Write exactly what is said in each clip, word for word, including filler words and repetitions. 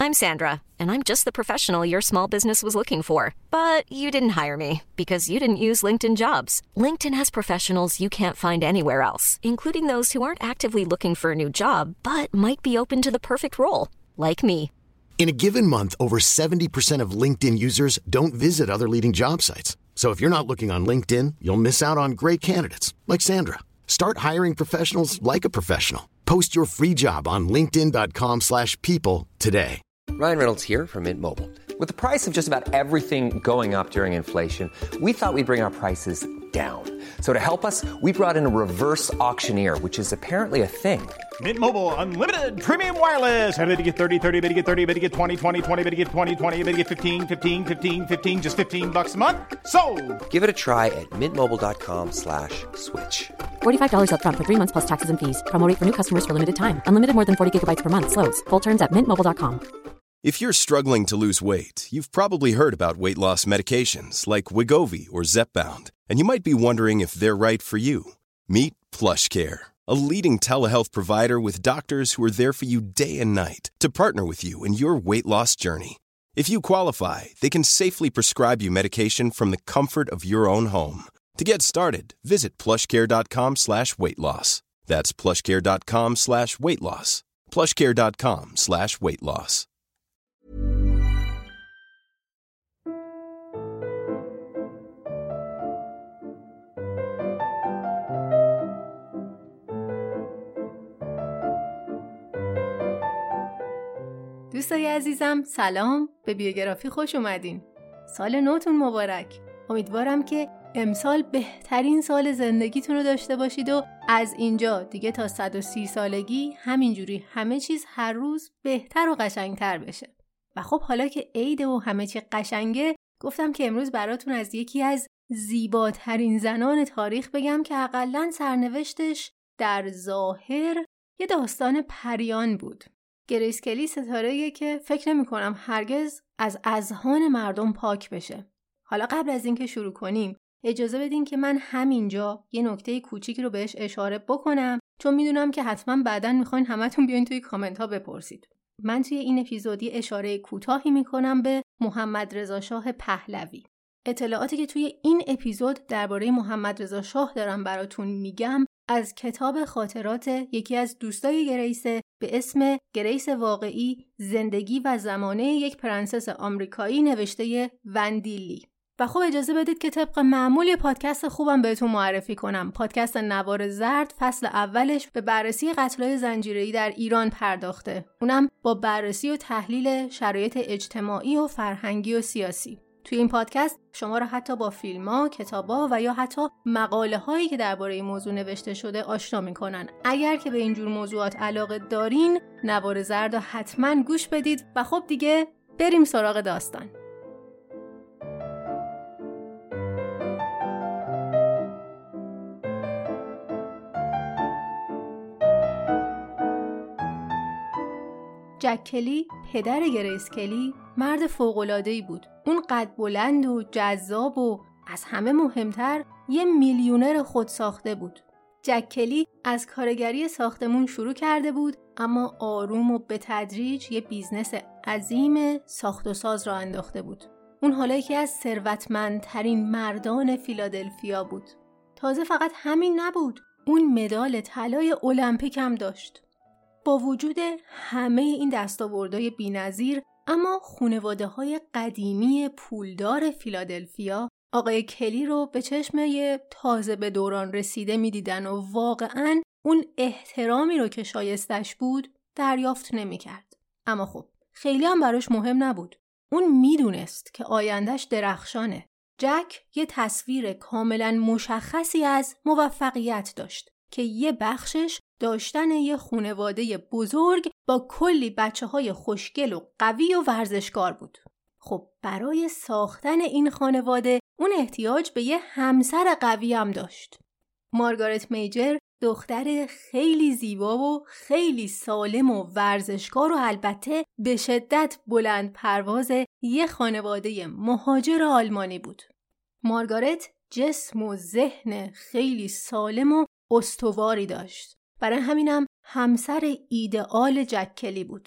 I'm Sandra, and I'm just the professional your small business was looking for. But you didn't hire me because you didn't use LinkedIn Jobs. LinkedIn has professionals you can't find anywhere else, including those who aren't actively looking for a new job, but might be open to the perfect role, like me. In a given month, over seventy percent of LinkedIn users don't visit other leading job sites. So if you're not looking on LinkedIn, you'll miss out on great candidates like Sandra. Start hiring professionals like a professional. Post your free job on linkedin dot com slash people today. Ryan Reynolds here from Mint Mobile. With the price of just about everything going up during inflation, we thought we'd bring our prices down. So to help us, we brought in a reverse auctioneer, which is apparently a thing. Mint Mobile Unlimited Premium Wireless. How to get thirty, thirty, how to get thirty, how to get twenty, twenty, twenty, how to get twenty, twenty, how to get fifteen, fifteen, fifteen, fifteen, just fifteen bucks a month? Sold! Give it a try at mintmobile.com slash switch. forty-five dollars up front for three months plus taxes and fees. Promo rate for new customers for limited time. Unlimited more than forty gigabytes per month. Slows full terms at mint mobile dot com. If you're struggling to lose weight, you've probably heard about weight loss medications like Wegovy or Zepbound, and you might be wondering if they're right for you. Meet PlushCare, a leading telehealth provider with doctors who are there for you day and night to partner with you in your weight loss journey. If you qualify, they can safely prescribe you medication from the comfort of your own home. To get started, visit plushcare.com slash weight loss. That's plushcare.com slash weight loss. plushcare.com slash weight loss. دوستای عزیزم سلام، به بیوگرافی خوش اومدین. سال نوتون مبارک. امیدوارم که امسال بهترین سال زندگیتون رو داشته باشید و از اینجا دیگه تا صد و سی سالگی همینجوری همه چیز هر روز بهتر و قشنگتر بشه. و خب حالا که عید و همه چی قشنگه، گفتم که امروز براتون از یکی از زیباترین زنان تاریخ بگم که حداقل سرنوشتش در ظاهر یه داستان پریان بود. گریس کلی ستاره‌ایه که فکر نمی‌کنم هرگز از اذهان مردم پاک بشه. حالا قبل از اینکه شروع کنیم اجازه بدین که من همینجا یه نکته کوچیکی رو بهش اشاره بکنم، چون میدونم که حتما بعداً میخواین همتون بیاین توی کامنت ها بپرسید. من توی این اپیزودی اشاره کوتاهی میکنم به محمد رضا شاه پهلوی. اطلاعاتی که توی این اپیزود درباره محمد رضا شاه دارم براتون میگم از کتاب خاطرات یکی از دوستای گریسه به اسم گریس واقعی، زندگی و زمانه یک پرنسس آمریکایی نوشته وندیلی. و خب اجازه بدید که طبق معمول پادکست خوبم بهتون معرفی کنم. پادکست نوار زرد فصل اولش به بررسی قتل‌های زنجیره‌ای در ایران پرداخته. اونم با بررسی و تحلیل شرایط اجتماعی و فرهنگی و سیاسی. توی این پادکست شما را حتی با فیلم‌ها، کتاب‌ها و یا حتی مقاله‌هایی که درباره این موضوع نوشته شده آشنا می‌کنن. اگر که به این جور موضوعات علاقه دارین، نوار زرد رو حتما گوش بدید. و خب دیگه بریم سراغ داستان. جک کلی، پدر گریس کلی، مرد فوق‌العاده‌ای بود. اون قد بلند و جذاب و از همه مهمتر یه میلیونر خودساخته بود. جک کلی از کارگری ساختمون شروع کرده بود، اما آروم و به تدریج یه بیزنس عظیم ساخت و ساز را انداخته بود. اون حالا یکی از ثروتمندترین مردان فیلادلفیا بود. تازه فقط همین نبود، اون مدال طلای المپیک هم داشت. با وجود همه این دستاوردهای بی‌نظیر، اما خانواده‌های قدیمی پولدار فیلادلفیا آقای کلی رو به چشم یه تازه به دوران رسیده می‌دیدن و واقعاً اون احترامی رو که شایستش بود دریافت نمی‌کرد. اما خب خیلی هم براش مهم نبود. اون میدونست که آیندهش درخشانه. جک یه تصویر کاملاً مشخصی از موفقیت داشت که یه بخشش داشتن یه خانواده بزرگ با کلی بچه‌های خوشگل و قوی و ورزشکار بود. خب برای ساختن این خانواده اون احتیاج به یه همسر قوی هم داشت. مارگارت میجر دختر خیلی زیبا و خیلی سالم و ورزشکار و البته به شدت بلند پرواز یه خانواده مهاجر آلمانی بود. مارگارت جسم و ذهن خیلی سالم و استواری داشت. برای همینم همسر ایدئال جک کلی بود.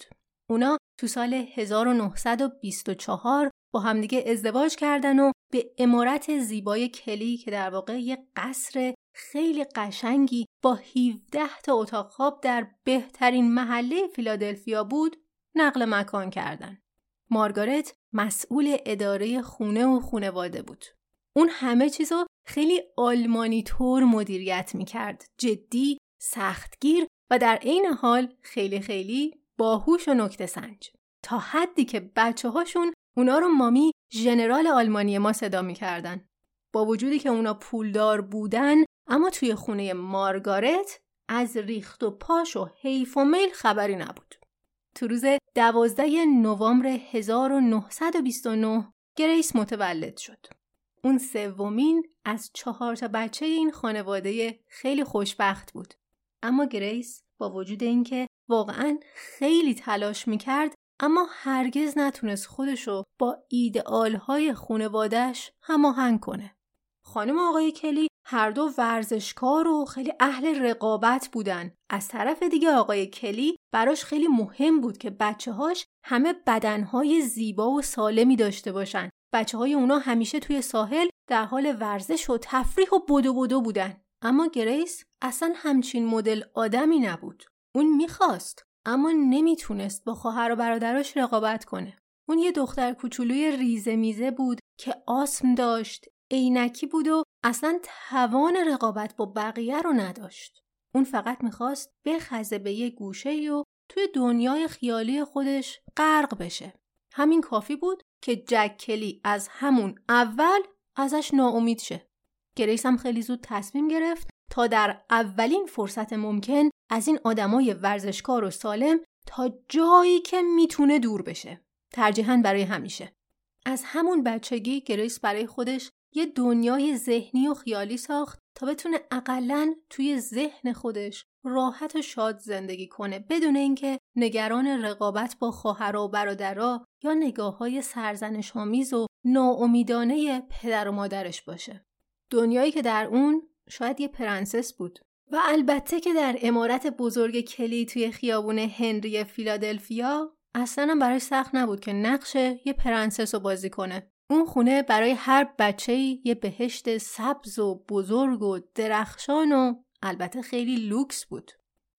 اونا تو سال هزار و نهصد و بیست و چهار با همدیگه ازدواج کردن و به عمارت زیبای کلی که در واقع یه قصر خیلی قشنگی با هفده تا اتاق خواب در بهترین محله فیلادلفیا بود نقل مکان کردن. مارگارت مسئول اداره خونه و خانواده بود. اون همه چیزو خیلی آلمانی طور مدیریت میکرد. جدی، سختگیر و در عین حال خیلی خیلی باهوش و نکته سنج. تا حدی که بچه هاشون اونا رو مامی ژنرال آلمانی ما صدا میکردن. با وجودی که اونا پولدار بودن اما توی خونه مارگارت از ریخت و پاش و حیف و میل خبری نبود. تو روز دوازده نوامبر هزار و نهصد و بیست و نه گریس متولد شد. اون سومین از چهار تا بچه این خانواده خیلی خوشبخت بود. اما گریس با وجود اینکه واقعاً خیلی تلاش میکرد اما هرگز نتونست خودشو با ایدئالهای خانواده‌اش هماهنگ کنه. خانم آقای کلی هر دو ورزشکار و خیلی اهل رقابت بودن. از طرف دیگه آقای کلی براش خیلی مهم بود که بچه‌هاش همه بدنهای زیبا و سالمی داشته باشن. بچه‌های اونا همیشه توی ساحل در حال ورزش و تفریح و بدو بدو بودن. اما گریس اصلا همچین مدل آدمی نبود. اون میخواست اما نمیتونست با خواهر و برادراش رقابت کنه. اون یه دختر کوچولوی ریزه میزه بود که آسم داشت، عینکی بود و اصلا توان رقابت با بقیه رو نداشت. اون فقط میخواست بخزه به یه گوشه و توی دنیای خیالی خودش غرق بشه. همین کافی بود که جک کلی از همون اول ازش ناامید شه. گریس هم خیلی زود تصمیم گرفت تا در اولین فرصت ممکن از این آدمای ورزشکار و سالم تا جایی که میتونه دور بشه. ترجیحاً برای همیشه. از همون بچگی گریس برای خودش یه دنیای ذهنی و خیالی ساخت تا بتونه اقلن توی ذهن خودش راحت و شاد زندگی کنه بدون اینکه نگران رقابت با خواهر و برادرها یا نگاه‌های سرزنش‌آمیز و ناامیدانه پدر و مادرش باشه. دنیایی که در اون شاید یه پرنسس بود و البته که در عمارت بزرگ کلی توی خیابون هنری فیلادلفیا اصلا هم براش سخت نبود که نقش یه پرنسس رو بازی کنه. اون خونه برای هر بچه‌ای یه بهشت سبز و بزرگ و درخشان و البته خیلی لوکس بود.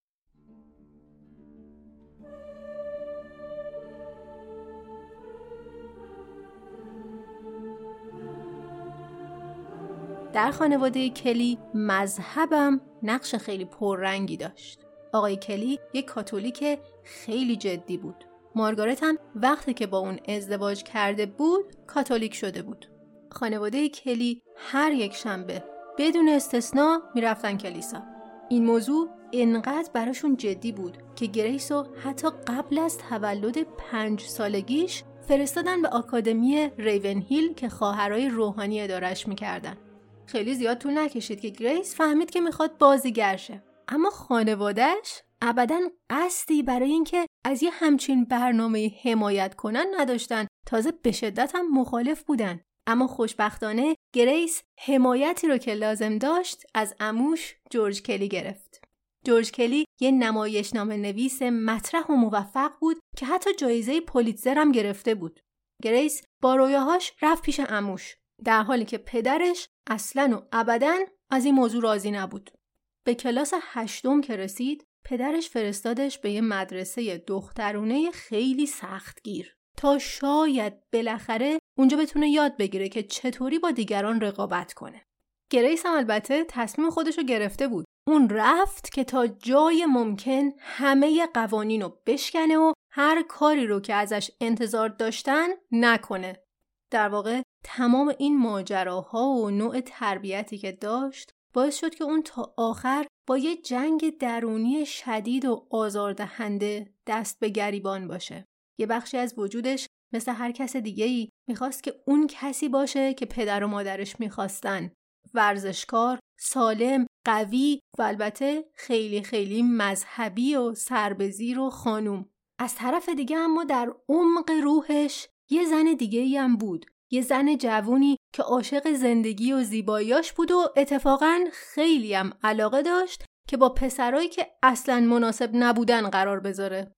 در خانواده کلی مذهبم نقش خیلی پررنگی داشت. آقای کلی یک کاتولیک خیلی جدی بود. مارگارت هم وقتی که با اون ازدواج کرده بود کاتولیک شده بود. خانواده کلی هر یک شنبه بدون استثنا میرفتن کلیسا. این موضوع انقدر براشون جدی بود که گریسو حتی قبل از تولد پنج سالگیش فرستادن به آکادمی ریون هیل که خواهرای روحانی ادارش میکردن. خیلی زیاد طول نکشید که گریس فهمید که میخواد بازیگر شه. اما خانواده‌اش ابداً قصدی برای اینکه از یه همچین برنامه حمایت کنن نداشتن. تازه به شدت هم مخالف بودن. اما خوشبختانه گریس حمایتی رو که لازم داشت از عموش جورج کلی گرفت. جورج کلی یه نمایشنامه نویس مطرح و موفق بود که حتی جایزه پولیتزر هم گرفته بود. گریس با رویاهاش رفت پیش عموش در حالی که پدرش اصلاً و ابداً از این موضوع راضی نبود. به کلاس هشتم که رسید پدرش فرستادش به یه مدرسه دخترونه خیلی سختگیر تا شاید بالاخره اونجا بتونه یاد بگیره که چطوری با دیگران رقابت کنه. گریس هم البته تصمیم خودشو گرفته بود. اون رفت که تا جای ممکن همه قوانین رو بشکنه و هر کاری رو که ازش انتظار داشتن نکنه. در واقع تمام این ماجراها و نوع تربیتی که داشت باعث شد که اون تا آخر با یه جنگ درونی شدید و آزاردهنده دست به گریبان باشه. یه بخشی از وجودش مثل هر کس دیگه‌ای میخواست که اون کسی باشه که پدر و مادرش میخواستن. ورزشکار، سالم، قوی و البته خیلی خیلی مذهبی و سربزیر و خانوم. از طرف دیگه اما در عمق روحش یه زن دیگه‌ای هم بود. یه زن جوونی که عاشق زندگی و زیباییاش بود و اتفاقاً خیلی هم علاقه داشت که با پسرایی که اصلاً مناسب نبودن قرار بذاره.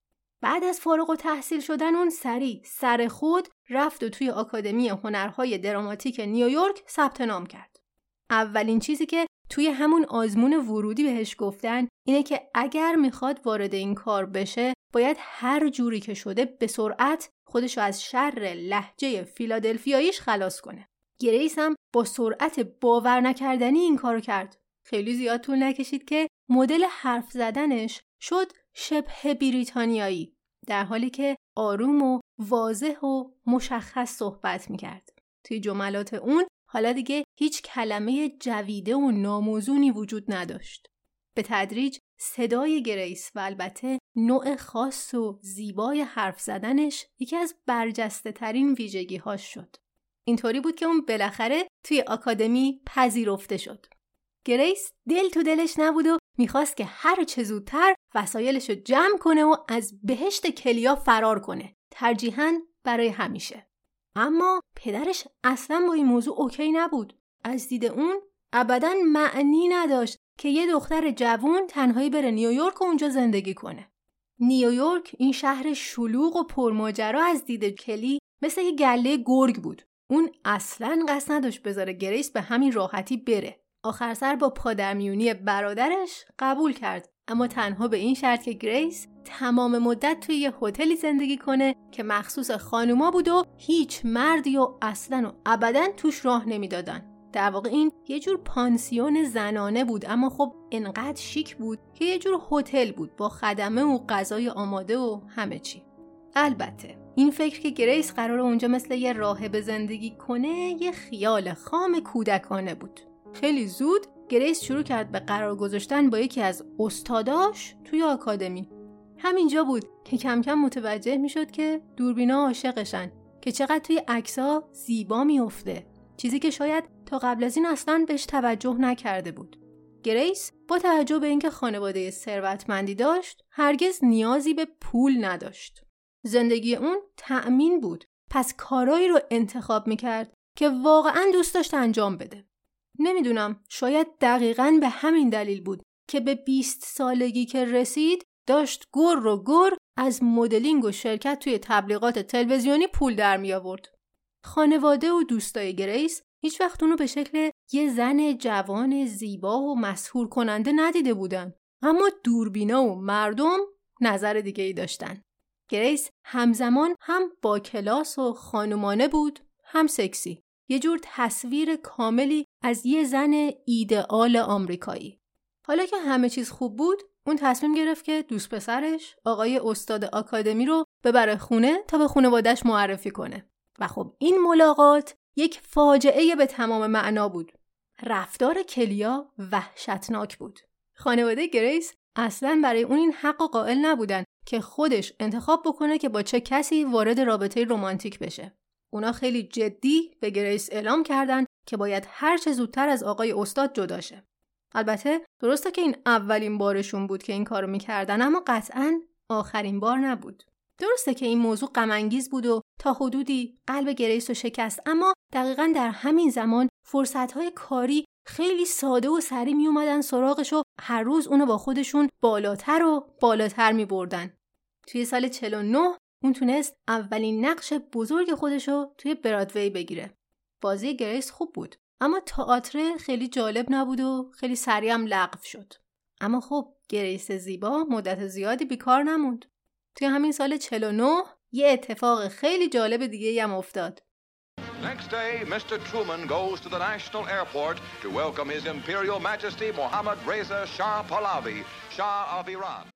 بعد از فارغ التحصیل شدن اون سریع سر خود رفت و توی آکادمی هنرهای دراماتیک نیویورک ثبت نام کرد. اولین چیزی که توی همون آزمون ورودی بهش گفتن اینه که اگر میخواد وارد این کار بشه باید هر جوری که شده به سرعت خودشو از شر لهجه فیلادلفیاییش خلاص کنه. گریس هم با سرعت باور نکردنی این کارو کرد. خیلی زیاد طول نکشید که مدل حرف زدنش شد شبه بریتانیایی، در حالی که آروم و واضح و مشخص صحبت میکرد. توی جملات اون حالا دیگه هیچ کلمه جویده و ناموزونی وجود نداشت. به تدریج صدای گریس و البته نوع خاص و زیبای حرف زدنش یکی از برجسته ترین ویژگی هاش شد. اینطوری بود که اون بالاخره توی آکادمی پذیرفته شد. گریس دل تو دلش نبود و میخواست که هر چه زودتر وسایلشو جمع کنه و از بهشت کلیا فرار کنه، ترجیحاً برای همیشه. اما پدرش اصلاً با این موضوع اوکی نبود. از دید اون ابداً معنی نداشت که یه دختر جوان تنهایی بره نیویورک و اونجا زندگی کنه. نیویورک، این شهر شلوغ و پرماجرا، از دید کلی مثل یه گله گرگ بود. اون اصلاً قصد نداشت بذاره گریس به همین راحتی بره. آخر سر با پادرمیونی برادرش قبول کرد، اما تنها به این شرط که گریس تمام مدت توی یه هتلی زندگی کنه که مخصوص خانوما بود و هیچ مردی و اصلاً و ابداً توش راه نمیدادن. در واقع این یه جور پانسیون زنانه بود، اما خب انقدر شیک بود که یه جور هتل بود با خدمه و غذای آماده و همه چی. البته این فکر که گریس قراره اونجا مثل یه راهبه زندگی کنه یه خیال خام کودکانه بود. خیلی زود گریس شروع کرد به قرار گذاشتن با یکی از استاداش توی آکادمی. همینجا بود که کم کم متوجه میشد که دوربینا عاشقشن، که چقدر توی عکس‌ها زیبا میفته، چیزی که شاید تا قبل از این اصلاً بهش توجه نکرده بود. گریس با توجه به اینکه خانواده ثروتمندی داشت، هرگز نیازی به پول نداشت. زندگی اون تأمین بود، پس کارایی رو انتخاب میکرد که واقعاً دوست داشت انجام بده. نمیدونم، شاید دقیقاً به همین دلیل بود که به بیست سالگی که رسید داشت گر و گر از مدلینگ و شرکت توی تبلیغات تلویزیونی پول در می آورد. خانواده و دوستای گریس هیچ وقت اونو به شکل یه زن جوان زیبا و مسحور کننده ندیده بودن، اما دوربینا و مردم نظر دیگه ای داشتن. گریس همزمان هم با کلاس و خانومانه بود، هم سکسی. یه جور تصویر کاملی از یه زن ایدئال آمریکایی. حالا که همه چیز خوب بود، اون تصمیم گرفت که دوست پسرش، آقای استاد آکادمی رو ببره خونه تا به خانواده‌اش معرفی کنه. و خب این ملاقات یک فاجعه به تمام معنا بود. رفتار کلیا وحشتناک بود. خانواده گریس اصلاً برای اون این حق و قائل نبودن که خودش انتخاب بکنه که با چه کسی وارد رابطه رمانتیک بشه. اونا خیلی جدی به گریس اعلام کردن که باید هر چه زودتر از آقای استاد جدا شه. البته درسته که این اولین بارشون بود که این کارو میکردن، اما قطعاً آخرین بار نبود. درسته که این موضوع غم انگیز بود و تا حدودی قلب گریس رو شکست، اما دقیقاً در همین زمان فرصت‌های کاری خیلی ساده و سریع می اومدن سراغش و هر روز اونو با خودشون بالاتر و بالاتر می بردن. توی سال چهل و نه اون تونست اولین نقش بزرگ خودشو توی برادوی بگیره. بازی گریس خوب بود، اما تئاتر خیلی جالب نبود و خیلی سریع هم لغو شد. اما خب گریس زیبا مدت زیادی بیکار نموند. توی همین سال چهل و نه یه اتفاق خیلی جالب دیگه هم افتاد. Next day, Mister Truman goes to the national airport to welcome His Imperial Majesty Mohammad Reza Shah Pahlavi, Shah of Iran.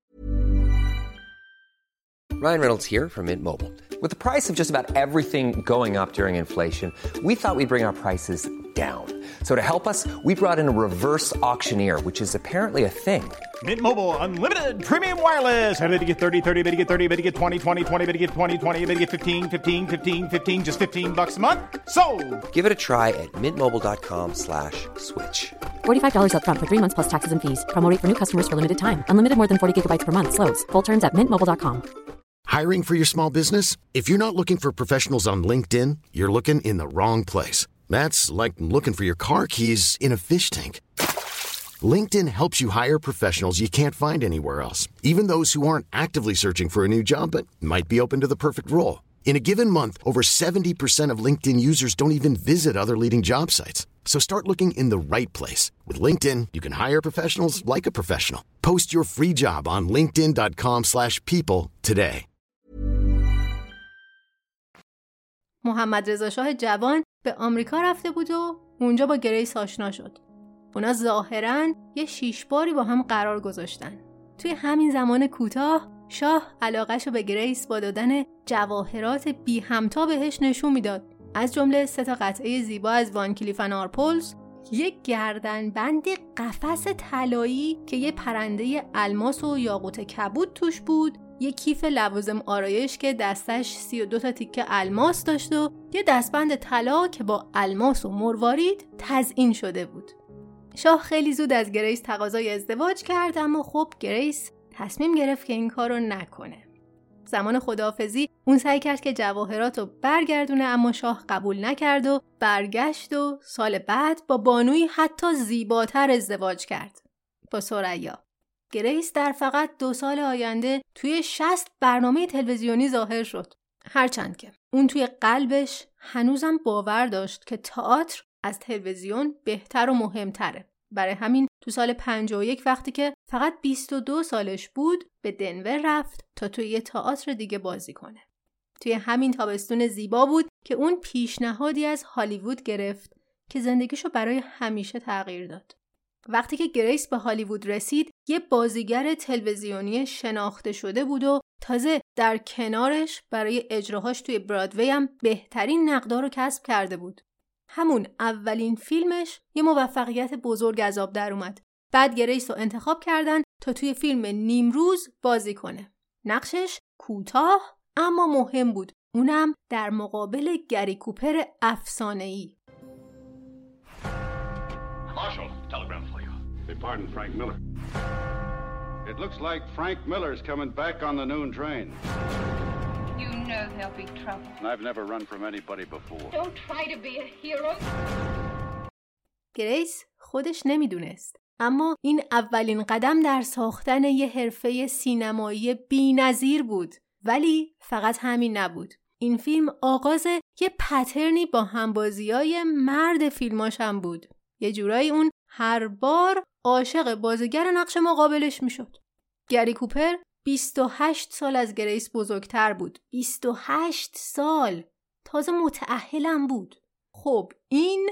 Ryan Reynolds here from Mint Mobile. With the price of just about everything going up during inflation, we thought we'd bring our prices down. So to help us, we brought in a reverse auctioneer, which is apparently a thing. Mint Mobile Unlimited Premium Wireless. How to get thirty, thirty, how to get thirty, how to get twenty, twenty, twenty, how to get twenty, twenty, how to get fifteen, fifteen, fifteen, fifteen, just fifteen bucks a month? Sold! Give it a try at mintmobile.com slash switch. forty-five dollars up front for three months plus taxes and fees. Promo rate for new customers for limited time. Unlimited more than forty gigabytes per month. Slows full terms at mint mobile dot com. Hiring for your small business? If you're not looking for professionals on LinkedIn, you're looking in the wrong place. That's like looking for your car keys in a fish tank. LinkedIn helps you hire professionals you can't find anywhere else, even those who aren't actively searching for a new job but might be open to the perfect role. In a given month, over seventy percent of LinkedIn users don't even visit other leading job sites. So start looking in the right place. With LinkedIn, you can hire professionals like a professional. Post your free job on linkedin dot com slash people today. محمد رضا شاه جوان به آمریکا رفته بود و اونجا با گریس آشنا شد. اونا ظاهراً یه شیش باری با هم قرار گذاشتن. توی همین زمان کوتاه شاه علاقه‌شو به گریس با دادن جواهرات بی همتا بهش نشون میداد. از جمله سه تا قطعه زیبا از وان کلیف اند آرپولز، یک گردنبند قفس طلایی که یه پرنده الماس و یاقوت کبود توش بود، یک کیف لوازم آرایش که دستش سی و دو تا تیکه الماس داشت و یه دستبند طلا که با الماس و مروارید تزیین شده بود. شاه خیلی زود از گریس تقاضای ازدواج کرد، اما خب گریس تصمیم گرفت که این کارو نکنه. زمان خداحافظی اون سعی کرد که جواهرات رو برگردونه، اما شاه قبول نکرد و برگشت و سال بعد با بانوی حتی زیباتر ازدواج کرد، با ثریا. گریس در فقط دو سال آینده توی شصت برنامه تلویزیونی ظاهر شد. هرچند که اون توی قلبش هنوزم باور داشت که تئاتر از تلویزیون بهتر و مهمتره. برای همین تو سال پنجاه و یک وقتی که فقط بیست و دو سالش بود به دنور رفت تا توی یه تئاتر دیگه بازی کنه. توی همین تابستون زیبا بود که اون پیشنهادی از هالیوود گرفت که زندگیشو برای همیشه تغییر داد. وقتی که گریس به هالیوود رسید یه بازیگر تلویزیونی شناخته شده بود و تازه در کنارش برای اجراهاش توی برادوی هم بهترین نقدا رو کسب کرده بود. همون اولین فیلمش یه موفقیت بزرگ از آب در اومد. بعد گریس رو انتخاب کردن تا توی فیلم نیمروز بازی کنه. نقشش کوتاه اما مهم بود. اونم در مقابل گری کوپر افسانه‌ای. Marshal, telegram for you. They pardon Frank Miller. It looks like Frank Miller's coming back on the noon train. You know there'll be trouble. And I've never run from anybody before. Don't try to be a hero. گریس خودش نمیدونست، اما این اولین قدم در ساختن یه حرفه سینمایی بی‌نظیر بود. ولی فقط همین نبود. این فیلم آغاز یه پترنی با همبازیای مرد فیلماش هم بود. یه جورایی اون هر بار عاشق بازیگر نقش مقابلش میشد. گری کوپر بیست و هشت سال از گریس بزرگتر بود. بیست و هشت سال. تازه متأهلم بود. خب این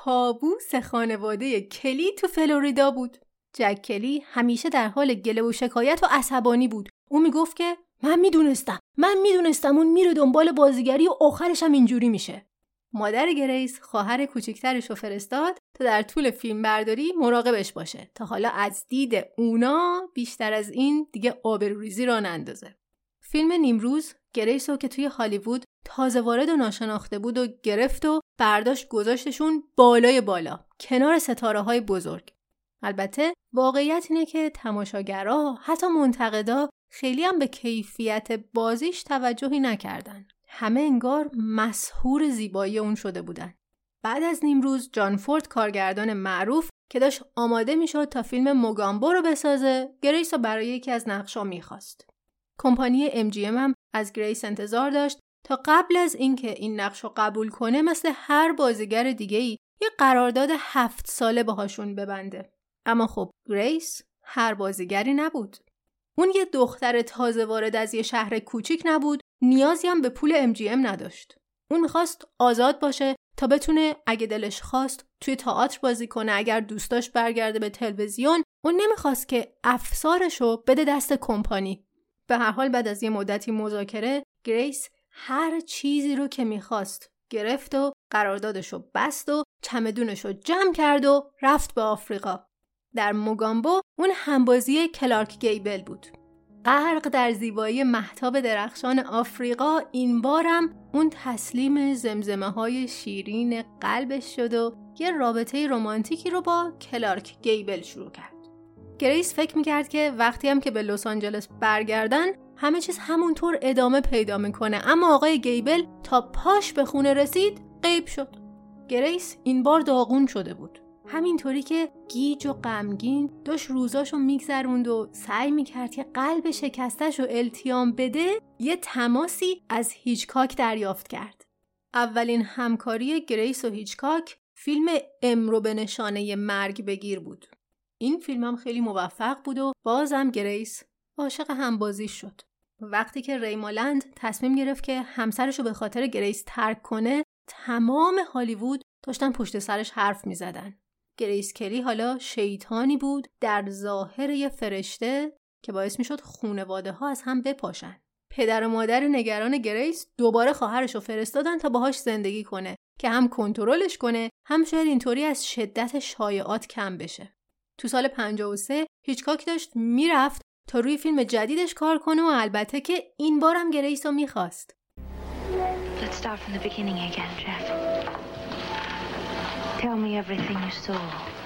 کابوس خانواده کلی تو فلوریدا بود. جک کلی همیشه در حال گله و شکایت و عصبانی بود. اون میگفت که من میدونستم من میدونستم اون میره دنبال بازیگری و آخرش هم اینجوری میشه. مادر گریس خواهر کوچیکترش رو فرستاد تا در طول فیلم برداری مراقبش باشه تا حالا از دید اونا بیشتر از این دیگه آبروریزی را نندازه. فیلم نیمروز گریس رو که توی هالیوود تازه وارد و ناشناخته بود و گرفت و برداشت گذاشتشون بالای بالا کنار ستاره های بزرگ. البته واقعیت اینه که تماشاگرها حتی منتقدا خیلی هم به کیفیت بازیش توجهی نکردن. همه انگار مسحور زیبایی اون شده بودن. بعد از نیمروز جان فورد کارگردان معروف که داشت آماده میشد تا فیلم موگامبو رو بسازه، گریس رو برای یکی از نقشا میخواست. کمپانی ام جی ام هم از گریس انتظار داشت تا قبل از اینکه این نقش رو قبول کنه مثل هر بازیگر دیگه‌ای یه قرارداد هفت ساله باهاشون ببنده. اما خب گریس هر بازیگری نبود. اون یه دختر تازه وارد از یه شهر کوچیک نبود، نیازی هم به پول ام جی ام نداشت. اون میخواست آزاد باشه تا بتونه اگه دلش خواست توی تئاتر بازی کنه، اگر دوست داشت برگرده به تلویزیون. اون نمیخواست که افسارشو بده دست کمپانی. به هر حال بعد از یه مدتی مذاکره گریس هر چیزی رو که میخواست گرفت و قراردادشو بست و چمدونشو جمع کرد و رفت به آفریقا. در موگامبو اون همبازی کلارک گیبل بود. غرق در زیبایی مهتاب درخشان آفریقا، این بارم اون تسلیم زمزمه های شیرین قلبش شد و یه رابطه رمانتیکی رو با کلارک گیبل شروع کرد. گریس فکر میکرد که وقتی هم که به لس آنجلس برگردن همه چیز همونطور ادامه پیدا میکنه، اما آقای گیبل تا پاش به خونه رسید غیب شد. گریس این بار داغون شده بود. همینطوری که گیج و غمگین داشت روزاشو میگذروند و سعی میکرد که قلب شکستش رو التیام بده، یه تماسی از هیچکاک دریافت کرد. اولین همکاری گریس و هیچکاک فیلم ام رو به نشانه مرگ بگیر بود. این فیلم هم خیلی موفق بود و بازم گریس عاشق همبازی شد. وقتی که ریمالند تصمیم گرفت که همسرشو به خاطر گریس ترک کنه، تمام هالیوود داشتن پشت سرش حرف می زدن. گریس کلی حالا شیطانی بود در ظاهر یه فرشته که باعث می شد خونواده ها از هم بپاشن. پدر و مادر نگران گریس دوباره خواهرشو فرستادن تا باهاش زندگی کنه که هم کنترلش کنه، هم شاید اینطوری از شدت شایعات کم بشه. تو سال پنجاه و سه هیچکاک داشت میرفت تا روی فیلم جدیدش کار کنه و البته که این بارم گریس رو میخواست. Let's start from the beginning again, Jeff. Tell me everything you saw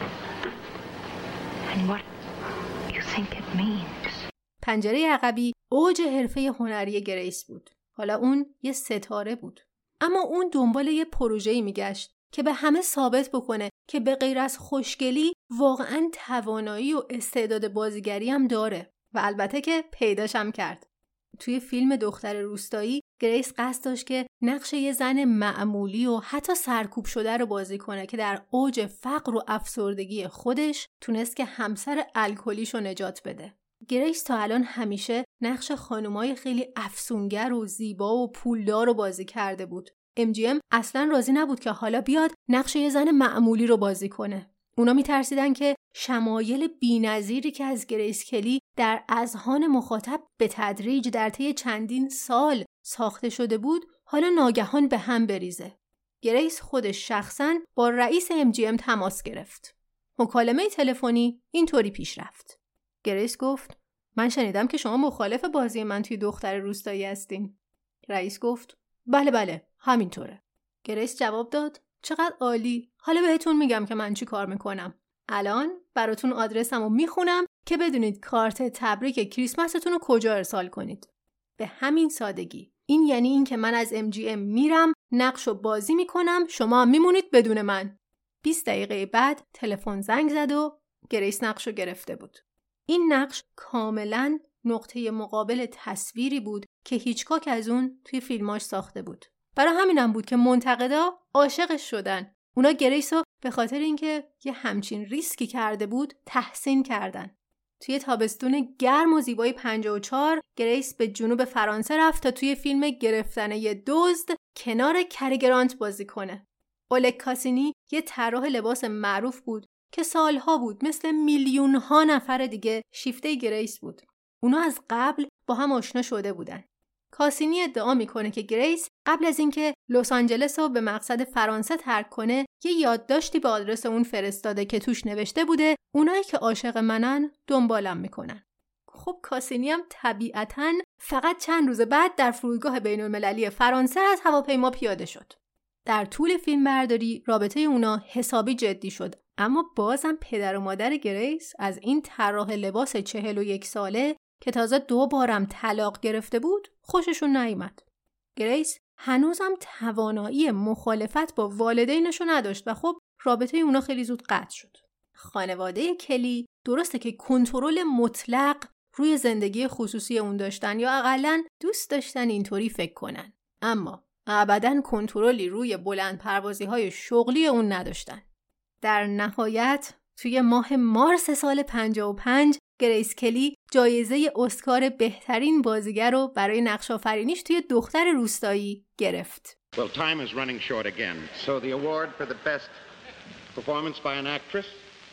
and what you think it means. پنجره عقبی اوج حرفه هنری گریس بود. حالا اون یه ستاره بود. اما اون دنبال یه پروژه‌ای میگشت که به همه ثابت بکنه که به غیر از خوشگلی واقعاً توانایی و استعداد بازیگری هم داره و البته که پیداش هم کرد. توی فیلم دختر روستایی گریس قصد داشت که نقش یه زن معمولی و حتی سرکوب شده رو بازی کنه که در اوج فقر و افسردگی خودش تونست که همسر الکلیشو نجات بده. گریس تا الان همیشه نقش خانومای خیلی افسونگر و زیبا و پولدار رو بازی کرده بود. ام جی ام اصلا راضی نبود که حالا بیاد نقش یه زن معمولی رو بازی کنه. اونا میترسیدن که شمایل بی‌نظیری که از گریس کلی در اذهان مخاطب به تدریج در طی چندین سال ساخته شده بود، حالا ناگهان به هم بریزه. گریس خودش شخصاً با رئیس ام جی ام تماس گرفت. مکالمه تلفنی اینطوری پیش رفت. گریس گفت: من شنیدم که شما مخالف بازی من توی دختر روستایی هستین. رئیس گفت: بله بله همینطوره. گریس جواب داد: چقدر عالی. حالا بهتون میگم که من چی کار میکنم. الان براتون آدرسمو میخونم که بدونید کارت تبریک کریسمستون رو کجا ارسال کنید. به همین سادگی. این یعنی این که من از ام جی ام میرم، نقشو بازی میکنم، شما هم میمونید بدون من. بیست دقیقه بعد تلفن زنگ زد و گریس نقشو گرفته بود. این نقش کاملا نقطه مقابل تصویری بود که هیچکاک از اون توی فیلماش ساخته بود. برای همینم بود که منتقدا عاشقش شدن. اونا گریسو به خاطر اینکه یه همچین ریسکی کرده بود تحسین کردن. توی تابستون گرم و زیبای پنجاه و چهار گریس به جنوب فرانسه رفت تا توی فیلم گرفتن یه دزد کنار کری گرانت بازی کنه. اولگ کاسینی یه طراح لباس معروف بود که سالها بود مثل میلیون ها نفر دیگه شیفته گریس بود. اونا از قبل با هم آشنا شده بودن. کاسینی ادعا میکنه که گریس قبل از اینکه لس آنجلس رو به مقصد فرانسه ترک کنه یه یادداشتی به آدرس اون فرستاده که توش نوشته بوده اونایی که عاشق منن دنبالم میکنن. خب کاسینی هم طبیعتاً فقط چند روز بعد در فرودگاه بین‌المللی فرانسه از هواپیما پیاده شد. در طول فیلم برداری رابطه اونا حسابی جدی شد، اما بازم پدر و مادر گریس از این طراح لباس چهل و یک ساله که تازه دو بارم طلاق گرفته بود خوششون نیامد. گریس هنوزم توانایی مخالفت با والدینشو نداشت و خب رابطه اونا خیلی زود قطع شد. خانواده کلی درسته که کنترل مطلق روی زندگی خصوصی اون داشتن یا اقلن دوست داشتن اینطوری فکر کنن، اما ابداً کنترلی روی بلند پروازی های شغلی اون نداشتن. در نهایت توی ماه مارس سال پنجاه و پنج گریس کلی جایزه اسکار بهترین بازیگر رو برای نقش آفرینیش توی دختر روستایی گرفت. Well, time is running short again. So the award for the best performance by an actress,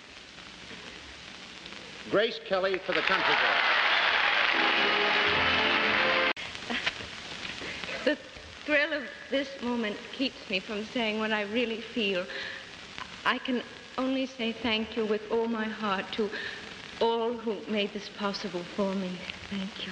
Grace Kelly for The Country Girl. The thrill of this moment keeps me from saying what I really feel. I can only say thank you with all my heart to all who made this possible for me. Thank you.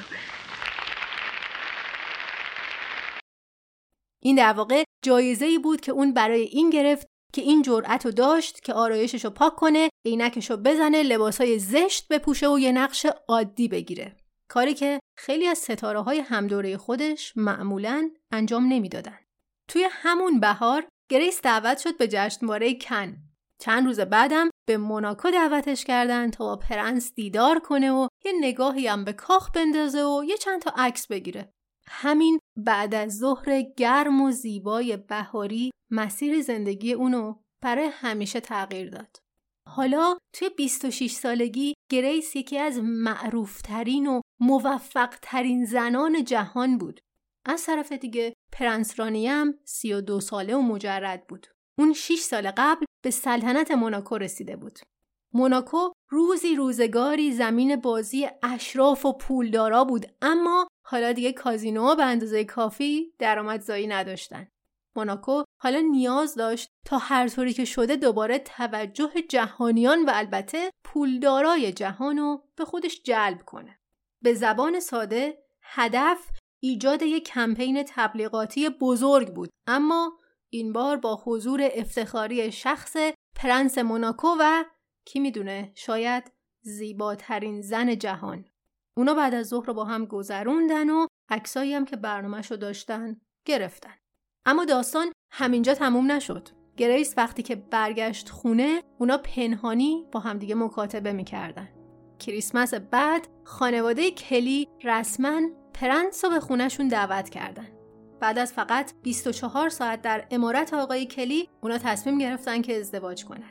این در واقع جایزه‌ای بود که اون برای این گرفت که این جرأت رو داشت که آرایششو پاک کنه، عینکشو بزنه، لباسای زشت بپوشه و یه نقش عادی بگیره. کاری که خیلی از ستاره‌های همدوره خودش معمولاً انجام نمیدادن. توی همون بهار گریس دعوت شد به جشنواره کن. چند روز بعدم به موناکو دعوتش کردن تا با پرنس دیدار کنه و یه نگاهی هم به کاخ بندازه و یه چند تا عکس بگیره. همین بعد از ظهر گرم و زیبای بهاری مسیر زندگی اونو برای همیشه تغییر داد. حالا توی بیست و شش سالگی گریس یکی از معروفترین و موفقترین زنان جهان بود. از طرف دیگه پرنس رانی هم سی و دو ساله و مجرد بود. اون شش سال قبل به سلطنت موناکو رسیده بود. موناکو روزی روزگاری زمین بازی اشراف و پولدارا بود، اما حالا دیگه کازینوها به اندازه کافی درآمدزایی نداشتن. موناکو حالا نیاز داشت تا هر طوری که شده دوباره توجه جهانیان و البته پولدارای جهانو به خودش جلب کنه. به زبان ساده هدف ایجاد یک کمپین تبلیغاتی بزرگ بود، اما این بار با حضور افتخاری شخص پرنس موناکو و کی میدونه شاید زیباترین زن جهان. اونا بعد از ظهر رو با هم گذروندن و عکسایی هم که برنامه‌شو داشتن گرفتن. اما داستان همینجا تموم نشد. گریس وقتی که برگشت خونه اونا پنهانی با همدیگه مکاتبه میکردن. کریسمس بعد خانواده کلی رسما پرنس رو به خونهشون دعوت کردن. بعد از فقط بیست و چهار ساعت در امارت آقای کلی اونا تصمیم گرفتن که ازدواج کنن.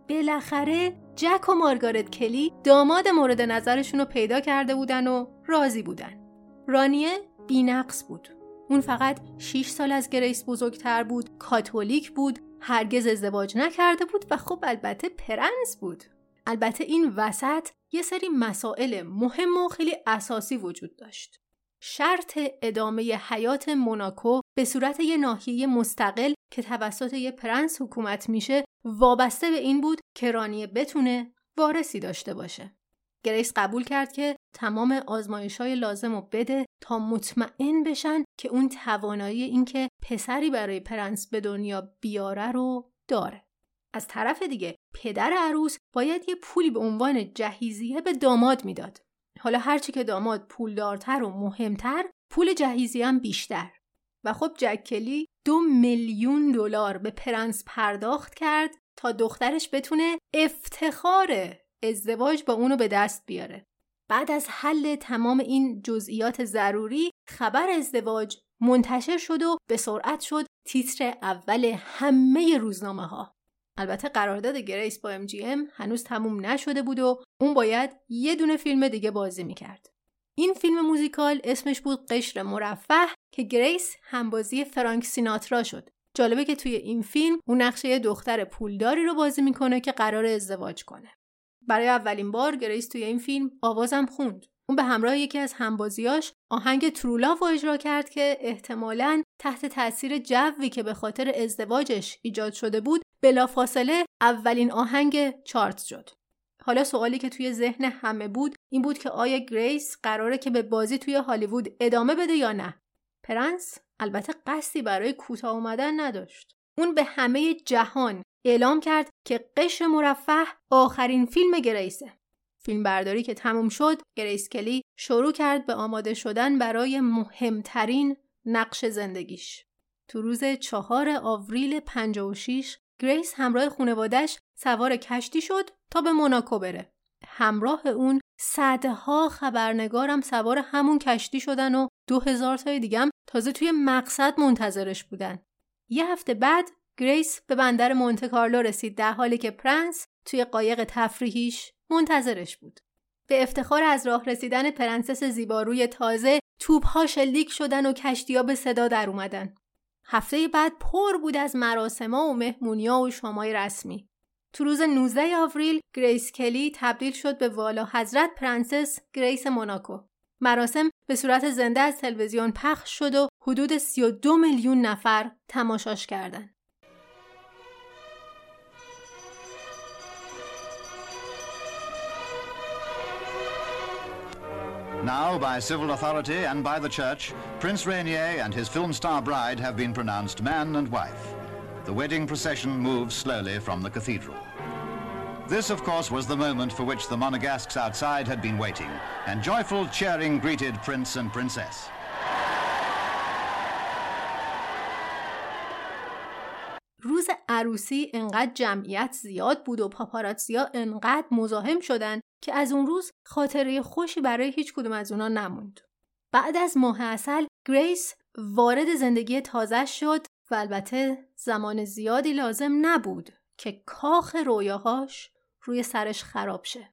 بالاخره جک و مارگارت کلی داماد مورد نظرشون رو پیدا کرده بودن و راضی بودن. رانیه بی‌نقص بود. اون فقط شش سال از گریس بزرگتر بود، کاتولیک بود، هرگز ازدواج نکرده بود و خب البته پرنس بود. البته این وسط یه سری مسائل مهم و خیلی اساسی وجود داشت. شرط ادامه حیات موناکو به صورت یه ناحیه مستقل که توسط یه پرنس حکومت میشه وابسته به این بود که رانیه بتونه وارثی داشته باشه. گریس قبول کرد که تمام آزمایش‌های لازم رو بده تا مطمئن بشن که اون توانایی این که پسری برای پرنس به دنیا بیاره رو داره. از طرف دیگه پدر عروس باید یه پولی به عنوان جهیزیه به داماد میداد. حالا هرچی که داماد پولدارتر و مهمتر، پول جهیزیه هم بیشتر. و خب جک کلی دو میلیون دلار به پرنس پرداخت کرد تا دخترش بتونه افتخار ازدواج با اونو به دست بیاره. بعد از حل تمام این جزئیات ضروری، خبر ازدواج منتشر شد و به سرعت شد تیتر اول همه روزنامه ها. البته قرارداد گریس با ام جی ام هنوز تموم نشده بود و اون باید یه دونه فیلم دیگه بازی میکرد. این فیلم موزیکال اسمش بود قشر مرفه که گریس همبازی فرانک سیناترا شد. جالبه که توی این فیلم اون نقشه دختر پولداری رو بازی میکنه که قراره ازدواج کنه. برای اولین بار گریس توی این فیلم آوازم خوند. اون به همراه یکی از همبازیاش آهنگ ترولاو رو اجرا کرد که احتمالاً تحت تاثیر جوی که به خاطر ازدواجش ایجاد شده بود بلافاصله اولین آهنگ چارت شد. حالا سوالی که توی ذهن همه بود این بود که آیا گریس قراره که به بازی توی هالیوود ادامه بده یا نه؟ پرنس البته قصدی برای کوتاه اومدن نداشت. اون به همه جهان اعلام کرد که قشر مرفه آخرین فیلم گریسه. فیلم برداری که تموم شد، گریس کلی شروع کرد به آماده شدن برای مهمترین نقش زندگیش. تو روز چهار آوریل پنجاه و شش گریس همراه خانواده‌اش سوار کشتی شد تا به موناکو بره. همراه اون صدها خبرنگارم سوار همون کشتی شدن و دو هزار تای دیگم تازه توی مقصد منتظرش بودن. یه هفته بعد گریس به بندر مونته کارلو رسید در حالی که پرنس توی قایق تفریحیش منتظرش بود. به افتخار از راه رسیدن پرنسس زیباروی تازه توپ‌ها شلیک شدن و کشتی‌ها به صدا در اومدن. هفته بعد پر بود از مراسم‌ها و مهمونی‌ها و شامای رسمی. تو روز نوزده آوریل گریس کلی تبدیل شد به والا حضرت پرنسس گریس موناکو. مراسم به صورت زنده از تلویزیون پخش شد و حدود سی و دو میلیون نفر تماشاش کردند. Now, by civil authority and by the church, Prince Rainier and his film star bride have been pronounced man and wife. The wedding procession moves slowly from the cathedral. This, of course, was the moment for which the Monegasques outside had been waiting, and joyful cheering greeted Prince and Princess. روز روز عروسی انقدر جمعیت زیاد بود و پاپاراتزیا انقدر مزاحم شدن که از اون روز خاطره خوشی برای هیچ کدوم از اونا نموند. بعد از ماه عسل گریس وارد زندگی تازه شد و البته زمان زیادی لازم نبود که کاخ رویاهاش روی سرش خراب شه.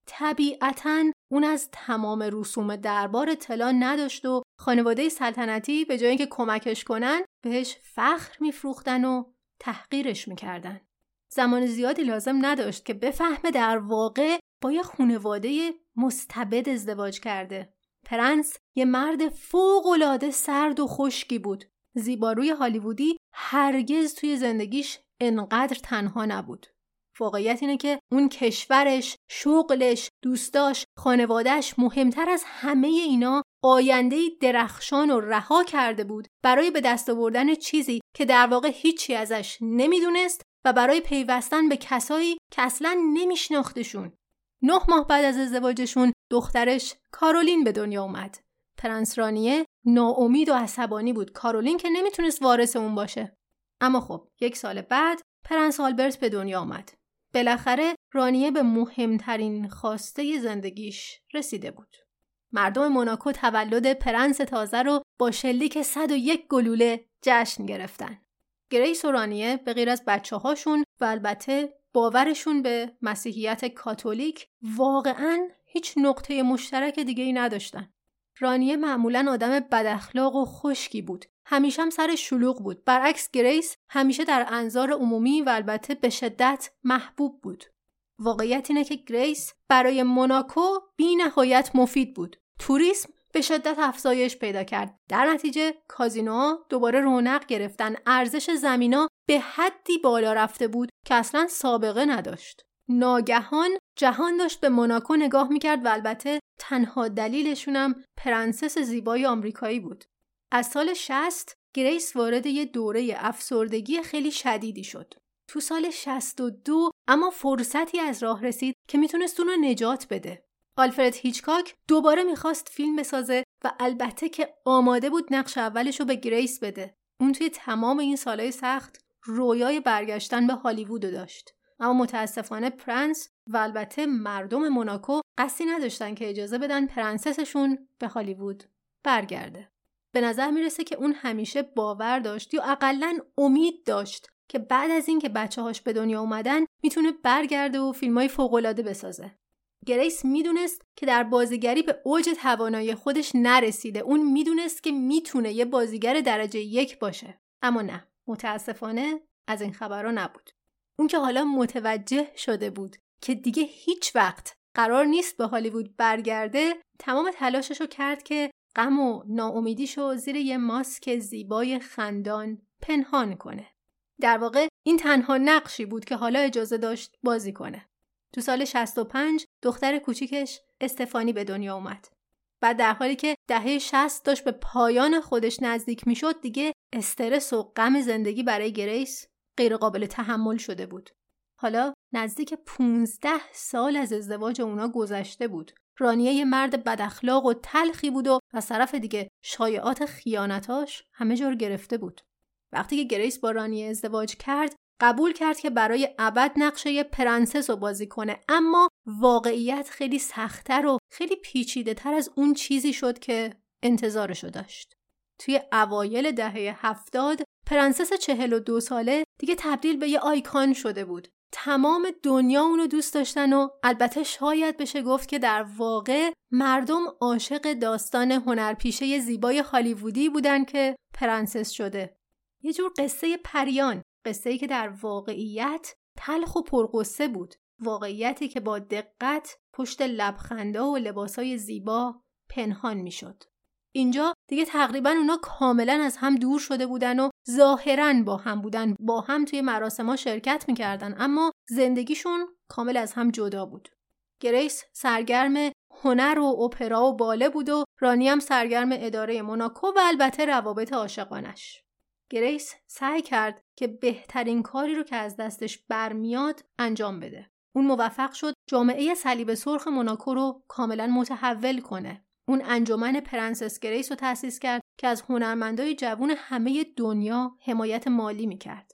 طبیعتاً اون از تمام رسوم دربار اطلاع نداشت و خانواده سلطنتی به جای اینکه کمکش کنن بهش فخر میفروختن و تحقیرش میکردن. زمان زیادی لازم نداشت که بفهمه در واقع با یه خانواده مستبد ازدواج کرده. پرنس یه مرد فوق‌العاده سرد و خشکی بود. زیباروی هالیوودی هرگز توی زندگیش انقدر تنها نبود. واقعیت اینه که اون کشورش، شغلش، دوستاش، خانوادهش، مهمتر از همه اینا آینده‌ای درخشان و رها کرده بود برای به دست آوردن چیزی که در واقع هیچی ازش نمیدونست و برای پیوستن به کسایی که اصلاً نمیشناختشون. نه ماه بعد از ازدواجشون دخترش کارولین به دنیا اومد. پرنس رانیه ناامید و عصبانی بود. کارولین که نمیتونست وارث اون باشه. اما خب یک سال بعد پرنس آلبرت به دنیا اومد. بالاخره رانیه به مهمترین خواسته زندگیش رسیده بود. مردم موناکو تولد پرنس تازه رو با شلیک صد و یک گلوله جشن گرفتن. گریس و رانیه به غیر از بچه هاشون و البته باورشون به مسیحیت کاتولیک واقعاً هیچ نقطه مشترک دیگه ای نداشتن. رانیه معمولاً آدم بداخلاق و خشکی بود. همیشه هم سر شلوغ بود. برعکس گریس همیشه در انظار عمومی و البته به شدت محبوب بود. واقعیت اینه که گریس برای موناکو بی نهایت مفید بود. توریسم به شدت افزایش پیدا کرد. در نتیجه کازینوها دوباره رونق گرفتن. ارزش زمینا به حدی بالا رفته بود که اصلا سابقه نداشت. ناگهان جهان داشت به موناکو نگاه میکرد و البته تنها دلیلشونم پرنسس زیبای آمریکایی بود. از سال شصت گریس وارد یه دوره افسردگی خیلی شدیدی شد. تو سال شصت و دو اما فرصتی از راه رسید که میتونست اون رو نجات بده. آلفرد هیچکاک دوباره میخواست فیلم بسازه و البته که آماده بود نقش اولش رو به گریس بده. اون توی تمام این سالهای سخت رویای برگشتن به هالیوود رو داشت. اما متاسفانه پرنس و البته مردم موناکو قصدی نداشتن که اجازه بدن پرنسسشون به هالیوود برگرده. به نظر میرسه که اون همیشه باور داشت یا اقلن امید داشت که بعد از این که بچه‌هاش به دنیا اومدن میتونه برگرده و فیلمای فوق‌العاده بسازه. گریس میدونست که در بازیگری به اوج توانایی خودش نرسیده. اون میدونست که میتونه یه بازیگر درجه یک باشه. اما نه، متاسفانه از این خبرها نبود. اون که حالا متوجه شده بود که دیگه هیچ وقت قرار نیست به هالیوود برگرده، تمام تلاششو کرد که غم و ناامیدیشو زیر یه ماسک زیبای خندان پنهان کنه. در واقع این تنها نقشی بود که حالا اجازه داشت بازی کنه. تو سال شصت و پنج دختر کوچیکش استفانی به دنیا اومد. بعد در حالی که دهه شصت داشت به پایان خودش نزدیک میشد، دیگه استرس و غم زندگی برای گریس غیر قابل تحمل شده بود. حالا نزدیک پونزده سال از ازدواج اونا گذشته بود. رانیه یه مرد بداخلاق و تلخی بود و از طرف دیگه شایعات خیانتاش همه جور گرفته بود. وقتی که گریس با رانیه ازدواج کرد، قبول کرد که برای ابد نقشه یه پرنسس رو بازی کنه، اما واقعیت خیلی سخت‌تر و خیلی پیچیده‌تر از اون چیزی شد که انتظارشو داشت. توی اوایل دهه هفتاد پرنسس چهل و دو ساله دیگه تبدیل به یه آیکون شده بود. تمام دنیا اونو دوست داشتن و البته شاید بشه گفت که در واقع مردم عاشق داستان هنرپیشه زیبای هالیوودی بودن که پرنسس شده. یه جور قصه پریان، قصه‌ای که در واقعیت تلخ و پرقصه بود. واقعیتی که با دقت پشت لبخندا و لباسای زیبا پنهان میشد. اینجا دیگه تقریبا اونا کاملا از هم دور شده بودن و ظاهراً با هم بودن، با هم توی مراسم‌ها شرکت میکردن، اما زندگیشون کامل از هم جدا بود. گریس سرگرم هنر و اپرا و باله بود و رانی هم سرگرم اداره موناکو و البته روابط عاشقانش. گریس سعی کرد که بهترین کاری رو که از دستش برمیاد انجام بده. اون موفق شد جامعه صلیب سرخ موناکو رو کاملا متحول کنه. اون انجمن پرنسس گریس رو تأسیس کرد که از هنرمندای جوان همه دنیا حمایت مالی میکرد.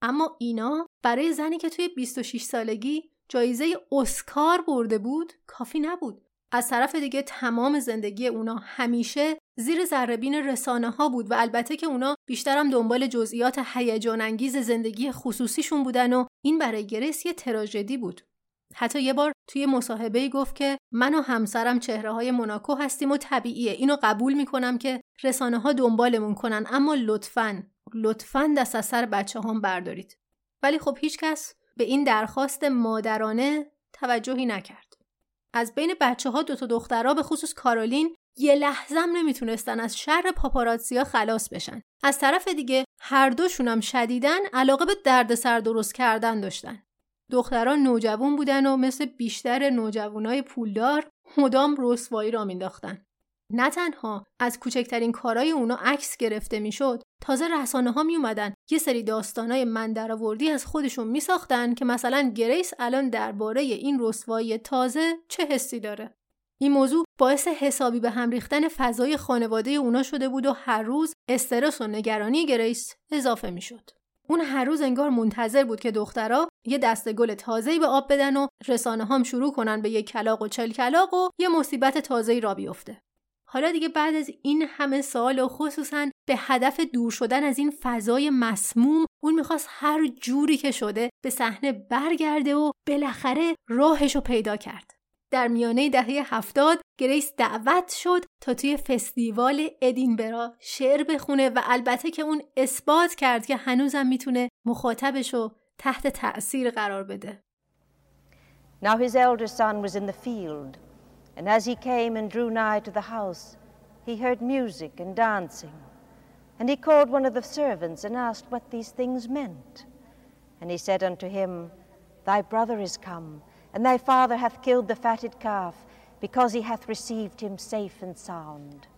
اما اینا برای زنی که توی بیست و شش سالگی جایزه اسکار برده بود کافی نبود. از طرف دیگه تمام زندگی اونا همیشه زیر ذره‌بین رسانه ها بود و البته که اونا بیشتر هم دنبال جزئیات هیجان انگیز زندگی خصوصیشون بودن و این برای گریس یه تراژدی بود. حتی یه بار توی مصاحبه‌ای گفت که من و همسرم چهره‌های موناکو هستیم و طبیعیه، اینو قبول میکنم که رسانه ها دنبالمون کنن، اما لطفاً لطفاً دست از سر بچه‌هام بردارید. ولی خب هیچ کس به این درخواست مادرانه توجهی نکرد. از بین بچه‌ها دو تا دخترها به خصوص کارولین یه لحظه هم نمیتونستن از شر پاپاراتزیا خلاص بشن. از طرف دیگه هر دوشون هم شدیداً علاقه به دردسر درست کردن داشتن. دخترها نوجوان بودن و مثل بیشتر نوجوانای پولدار مدام رسوایی را مینداختن. نه تنها از کوچکترین کارهای اونا عکس گرفته میشد، تازه رسانه ها می اومدن یه سری داستانای من درآوردی از خودشون می ساختن که مثلا گریس الان درباره این رسوایی تازه چه حسی داره. این موضوع باعث حسابی به هم ریختن فضای خانواده اونا شده بود و هر روز استرس و نگرانی گریس اضافه می شد. اون هر روز انگار منتظر بود که دخترها یه دسته گل تازه‌ای به آب بدن و رسانه هم شروع کنن به یک کلاغ و چل کلاغ و یه مصیبت تازه‌ای را بیفته. حالا دیگه بعد از این همه سال و خصوصاً به هدف دور شدن از این فضای مسموم، اون میخواست هر جوری که شده به صحنه برگرده و بالاخره راهشو پیدا کرد. در میانه دهه هفتاد گریس دعوت شد تا توی فستیوال ادینبرا شعر بخونه و البته که اون اثبات کرد که هنوزم میتونه مخاطبشو تحت تأثیر قرار بده. Now his elder son was in the field. And as he came and drew nigh to the house, he heard music and dancing. And he called one of the servants and asked what these things meant. And he said unto him, Thy brother is come, and thy father hath killed the fatted calf, because he hath received him safe and sound.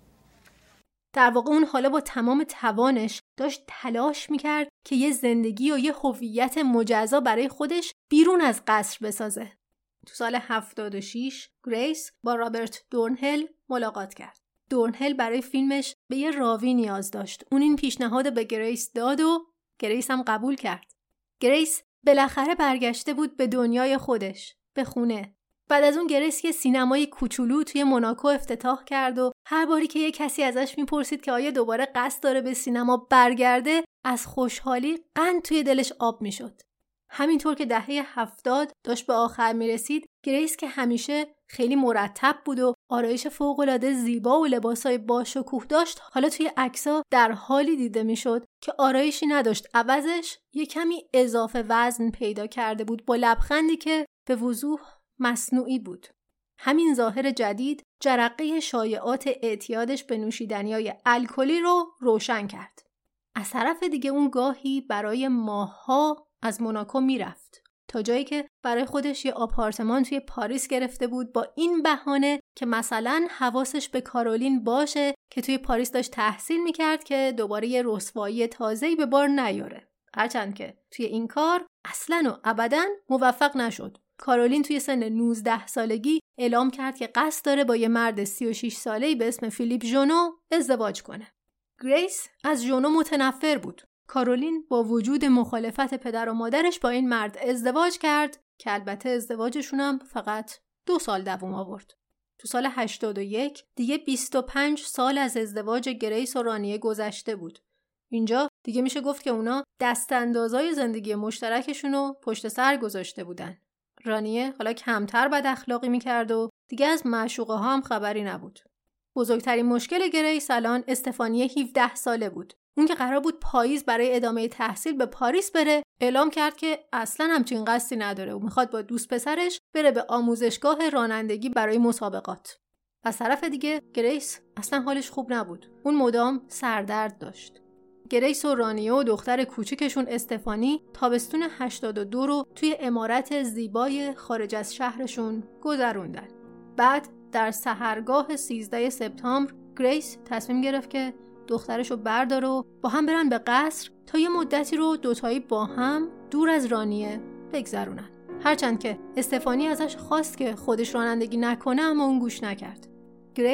در واقع اون حالا با تمام توانش داشت تلاش میکرد که یه زندگی و یه هویت مجزا برای خودش بیرون از قصر بسازه. تو سال هفتاد و شش گریس با رابرت دورنهل ملاقات کرد. دورنهل برای فیلمش به یه راوی نیاز داشت. اون این پیشنهاد به گریس داد و گریس هم قبول کرد. گریس بالاخره برگشته بود به دنیای خودش، به خونه. بعد از اون گریس یه سینمای کوچولو توی موناکو افتتاح کرد و هر باری که یه کسی ازش میپرسید که آیا دوباره قصد داره به سینما برگرده، از خوشحالی قند توی دلش آب میشد. همینطور که دهه هفتاد داشت به آخر میرسید، گریس که همیشه خیلی مرتب بود و آرایش فوق‌العاده زیبا و لباسای باشکوه داشت، حالا توی عکس‌ها در حالی دیده میشد که آرایشی نداشت، عوضش یه کمی اضافه وزن پیدا کرده بود با لبخندی که به وضوح مصنوعی بود. همین ظاهر جدید جرقه شایعات اعتیادش به نوشیدنی‌های الکلی رو روشن کرد. از طرف دیگه اون گاهی برای ماه‌ها از موناکو میرفت تا جایی که برای خودش یه آپارتمان توی پاریس گرفته بود با این بهانه که مثلا حواسش به کارولین باشه که توی پاریس داشت تحصیل میکرد که دوباره یه رسوایی تازه‌ای به بار نیاره. هرچند که توی این کار اصلاً و ابداً موفق نشد. کارولین توی سن نوزده سالگی اعلام کرد که قصد داره با یه مرد سی و شش ساله‌ای به اسم فیلیپ ژونو ازدواج کنه. گریس از ژونو متنفر بود. کارولین با وجود مخالفت پدر و مادرش با این مرد ازدواج کرد که البته ازدواجشون هم فقط دو سال دوام آورد. تو سال هشتاد و یک دیگه بیست و پنج سال از ازدواج گریس و رانیه گذشته بود. اینجا دیگه میشه گفت که اونا دستاندازای زندگی مشترکشونو پشت سر گذاشته بودن. رانیه حالا کمتر بد اخلاقی میکرد و دیگه از معشوقه ها هم خبری نبود. بزرگترین مشکل گریس الان استفانی هفده ساله بود. اون که قرار بود پاییز برای ادامه تحصیل به پاریس بره، اعلام کرد که اصلاً همچین قصدی نداره و میخواد با دوست پسرش بره به آموزشگاه رانندگی برای مسابقات. از طرف دیگه گریس اصلاً حالش خوب نبود. اون مدام سردرد داشت. گریس و رانیه و دختر کوچیکشون استفانی تابستون هشتاد و دو رو توی عمارت زیبای خارج از شهرشون گذروندن. بعد در سحرگاه سیزده سپتامبر گریس تصمیم گرفت که دخترشو برداره و با هم برن به قصر تا یه مدتی رو دوتایی با هم دور از رانیه بگذرونن. هرچند که استفانی ازش خواست که خودش رانندگی نکنه اما اون گوش نکرد. گریس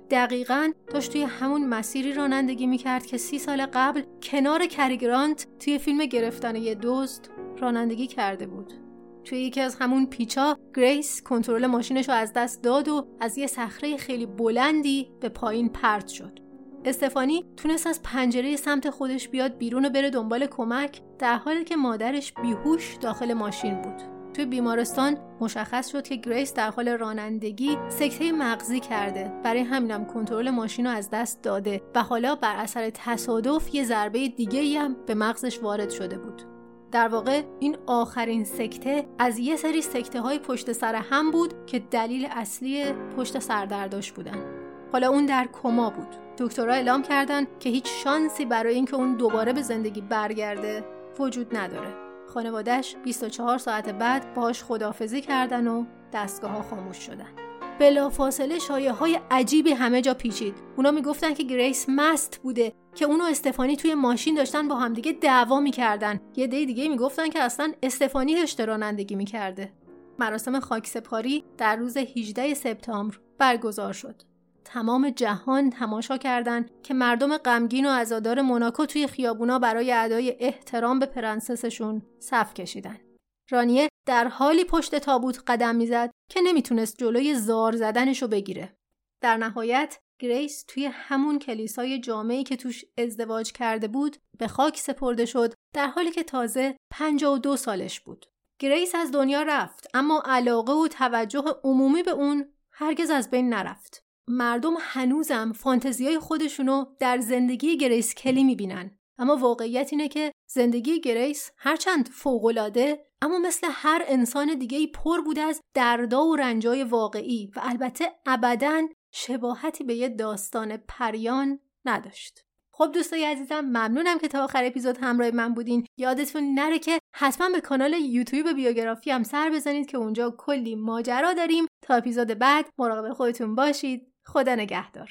دقیقاً داشت توی همون مسیری رانندگی میکرد که سی سال قبل کنار کری گرانت توی فیلم گرفتن یه دزد رانندگی کرده بود. توی یکی از همون پیچا گریس کنترل ماشینش رو از دست داد و از یه صخره خیلی بلندی به پایین پرت شد. استفانی تونست از پنجره سمت خودش بیاد بیرون و بره دنبال کمک، در حالی که مادرش بیهوش داخل ماشین بود. توی بیمارستان مشخص شد که گریس در حال رانندگی سکته مغزی کرده، برای همینم کنترل ماشین رو از دست داده و حالا بر اثر تصادف یه ضربه دیگه‌ای هم به مغزش وارد شده بود. در واقع این آخرین سکته از یه سری سکته های پشت سر هم بود که دلیل اصلی پشت سردرداش بودن. حالا اون در کما بود. دکترها اعلام کردن که هیچ شانسی برای اینکه اون دوباره به زندگی برگرده وجود نداره. خانواده‌اش بیست و چهار ساعت بعد باهاش خداحافظی کردن و دستگاه‌ها خاموش شدن. بلافاصله شایعه‌های عجیبی همه جا پیچید. اونا میگفتن که گریس مست بوده، که اونو استفانی توی ماشین داشتن با همدیگه دعوا میکردن. یه دی دیگه میگفتن که اصلا استفانی داشت رانندگی میکرده. مراسم خاکسپاری در روز هجدهم سپتامبر برگزار شد. تمام جهان تماشا کردن که مردم غمگین و عزادار موناکو توی خیابونا برای ادای احترام به پرنسسشون صف کشیدن. رانیه در حالی پشت تابوت قدم میزد که نمیتونست جلوی زار زدنشو بگیره. در نهایت گریس توی همون کلیسای جامعی که توش ازدواج کرده بود به خاک سپرده شد، در حالی که تازه پنجاه و دو سالش بود. گریس از دنیا رفت، اما علاقه و توجه عمومی به اون هرگز از بین نرفت. مردم هنوزم فانتزیای خودشونو در زندگی گریس کلی میبینن، اما واقعیت اینه که زندگی گریس هرچند فوق‌العاده، اما مثل هر انسان دیگه‌ای پر بود از دردا و رنجای واقعی و البته ابداً شباهتی به یه داستان پریان نداشت. خب دوستای عزیزم، ممنونم که تا آخر اپیزود همراه من بودین. یادتون نره که حتما به کانال یوتیوب بیوگرافی هم سر بزنید که اونجا کلی ماجرا داریم. تا اپیزود بعد مراقب خودتون باشید. خدا نگهدار.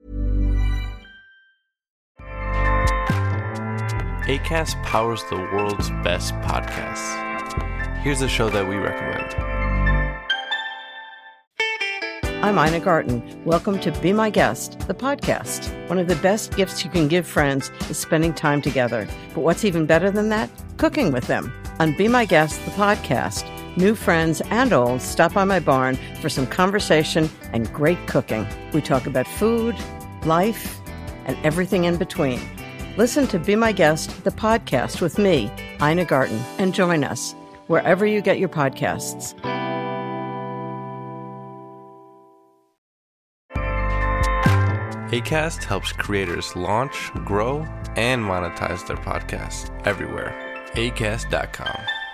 Acast powers the world's best podcasts. Here's a show that we recommend. I'm Ina Garten. Welcome to Be My Guest, the podcast. One of the best gifts you can give friends is spending time together. But what's even better than that? Cooking with them. On Be My Guest, the podcast, new friends and old stop by my barn for some conversation and great cooking. We talk about food, life, and everything in between. Listen to Be My Guest, the podcast with me, Ina Garten, and join us wherever you get your podcasts. Acast helps creators launch, grow, and monetize their podcasts everywhere. acast dot com.